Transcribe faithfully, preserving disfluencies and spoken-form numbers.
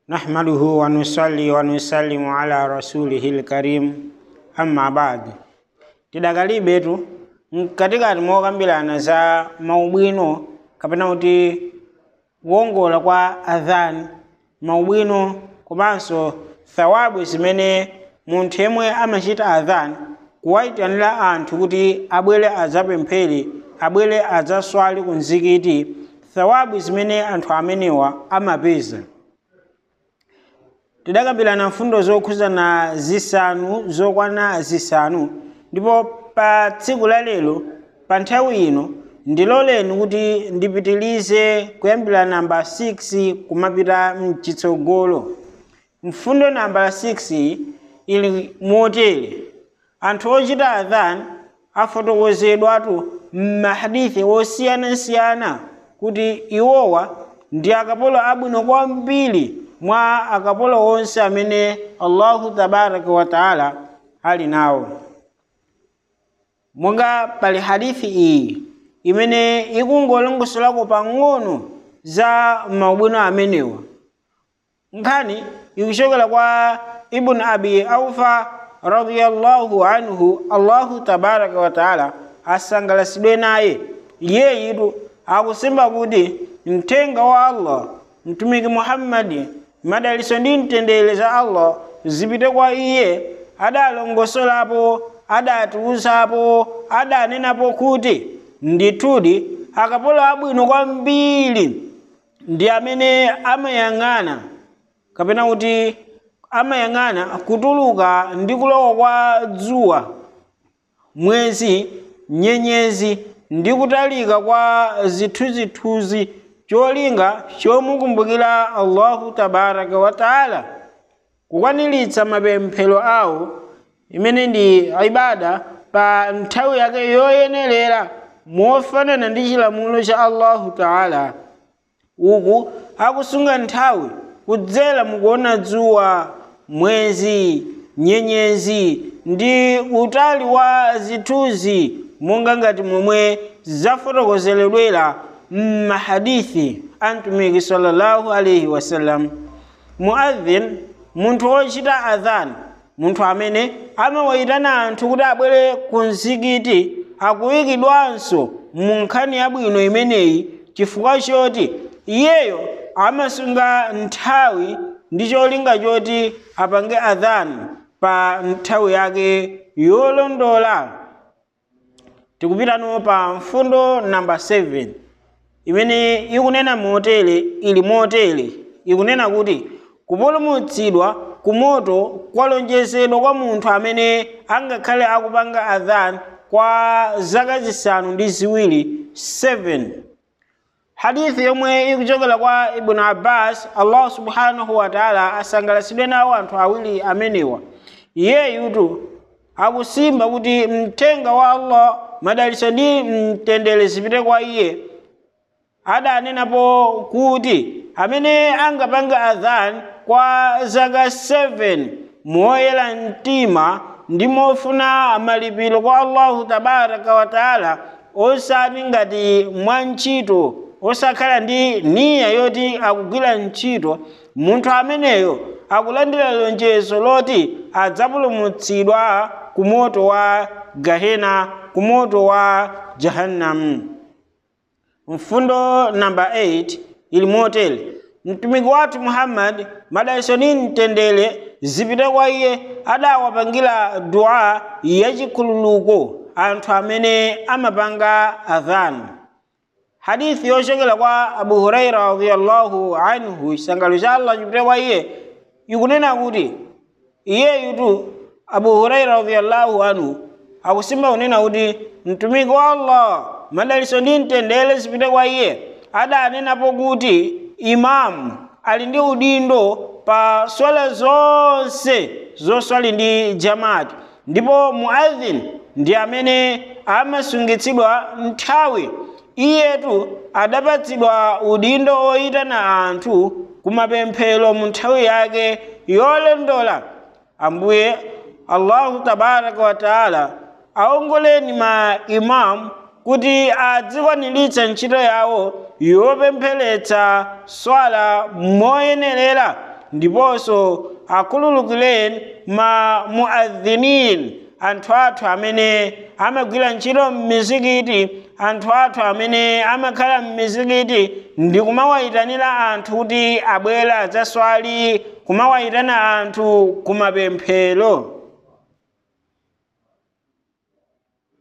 نحمده ونصلي ونسلم على رسوله الكريم amma ba'd. Tidakalibe tu katika timokambirana za maubwino kapena kuti kuwongola kwa adhan, maubwino komanso thawabu zimene munthu yemwe amachita adhan kuwayitanira anthu kuti abwere adzapemphere, abwere adzaswali ku mzikiti, thawabu zimene anthu amenewa amapeza. Tidakambirana mfundo zokhuzana zisanu zokwana zisanu, ndipo pa tsiku la lero pa nthawi ino ndiloleni kuti ndipitilize kuyambira namba six kumapita mchitsogolo. Mfundo namba six ili motere: anthu ochita adhan afotokozedwatu m'mahadithi osiyanasiyana kuti iwowa ndi akapolo abwino kwambiri mwa akapolo onse amene Allahu tabaraka wa taala ali nawo. Monga pali hadithi iyi imene ikungolongosolako pang'ono za maubwino amenewa. Nkhani ikuchokera kwa Ibn Abi Aufa radhiyallahu anhu, Allahu tabaraka wa taala asangalasidwe naye. Iyeyitu akusimba kuti mthenga wa Allah mtumiki Muhammadi, madaliso ndi mtendere za Allah zipite kwa iye, adalongosolapo, adatiuzapo, adanenapo kuti ndithudi akapolo abwino kwambiri ndi amene amayang'ana kapena kuti amayang'ana kutuluka ndi kulowa kwa dzuwa, mwezi, nyenyezi ndi kutalika kwa zithunzithunzi, cholinga chomukumbukira Allahu tabaraka wa taala, kukwaniritsa mapemphero awo imene ndi ibada pa nthawi yake yoyenerera mofanana ndi chilamulo cha Allahu taala. Uku akusunga nthawi kudzera mukuona dzuwa, mwezi, nyenyezi ndi utali wa zithunzi, monga ngati momwe zafotokozeredwera m'mahadithi a mtumiki sallallahu alaihi wasallam. Muadhin, munthu wochita adhan, munthu amene amawayitana anthu kuti abwere ku mzikiti, akuyikidwanso mu nkhani yabwino imeneyi chifukwa choti iyeyo amasunga nthawi ndi cholinga choti apange adhan pa nthawi yake yolondola. Tikupitano pa mfundo namba seven imene ikunena motere, ili motere ikunena kuti kupulumutsidwa kumoto kwalonjezedwa kwa munthu amene angakhale akupanga adhan kwa zaka zisanu ndi ziwiri, seven. Hadithi yomwe ikuchokera kwa Ibn Abbas, Allah subhanahu wa ta'ala asangalasidwe nawo anthu awiri amenewa. Iyeyutu akusimba kuti mthenga wa Allah, madaliso ndi mtendere zipite kwa iye, adanenapo kuti amene angapanga adhan kwa zaka seven moyera mtima ndi mofuna malipiro kwa Allahu tabaraka wa taala, osati ngati mwa ntchito, osakhala ndi niya yoti akugwira ntchito, munthu ameneyo akulandira lonjezo loti adzapulumutsidwa ku moto wa Gahena, ku moto wa Jahannam. Mfundo namba eight ili motere: mtumiki wathu Muhammad, madaliso ndi mtendere zipite kwa iye, adawapangira dua yachikhululuko anthu amene amapanga adhan. Hadithi yochokera kwa Abu Huraira radhiyallahu anhu, chisangalalo cha Allah chipite kwa iye, ikunena kuti iyeyutu Abu Huraira radhiyallahu anhu akusimba kunena kuti mtumiki wa Allah, madaliso ndi mtendere zipite kwa iye, adanenapo kuti imamu ali ndi udindo pa swala zonse zoswali ndi jamaati, ndipo muadhin ndi amene amasungitsidwa nthawi. Iyetu adapatsidwa udindo oyitana anthu kumapemphero mu nthawi yake yolondola. Ambuye Allahu tabaraka wa taala aongoleni ma imamu kuti adzikwaniritsa ntchito yawo yopempheretsa swala moyenerera ndiponso akhululukireni ma muadhinin, anthu athu amene amagwira ntchito m'mizikiti, anthu athu amene amakhala m'mizikiti ndi kumawayitanira anthu kuti abwera adzaswali, kumawayitana anthu kumapemphero.